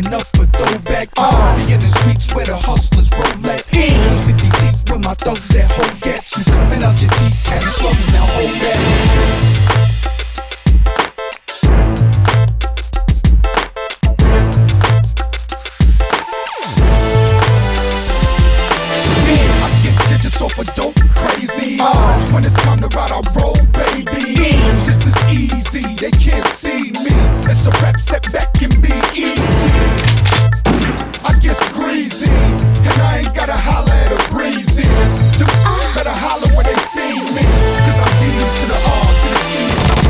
button up for throwback. Me in the streets where the hustlers roll at. 50 deep with my thugs that hold gat. You coming out your teeth, catch slugs, now hold that. Off a dope crazy. When it's time to ride, I roll, baby. This is easy, they can't see me. It's a rap, step back and be easy. I get greasy, and I ain't gotta holler at a breezy. The better holler when they see me, cause I'm D to the R to the E.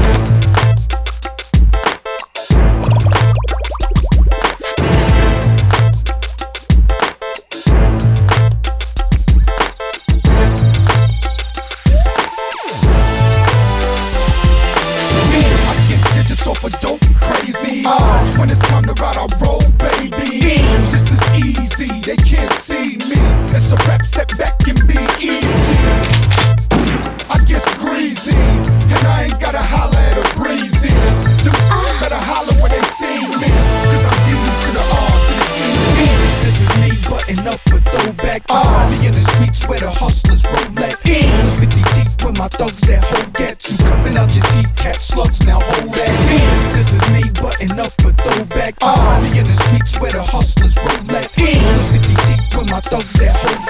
Off a dope crazy. When it's time to ride, I roll, baby. This is easy, they can't see me. It's a rap, step back and be easy. I get greasy, and I ain't gotta holler at a breezy. The better holler when they see me, cause I'm D to the R to the E. This is me button up for throwback. Me in the streets where the hustlers roll at. 50 deep with my thugs that hold gat. You coming out your teeth, catch slugs, now hold that. This is me button up for throwback. Me in the streets where the hustlers roll at. 50 deep with my thugs that hold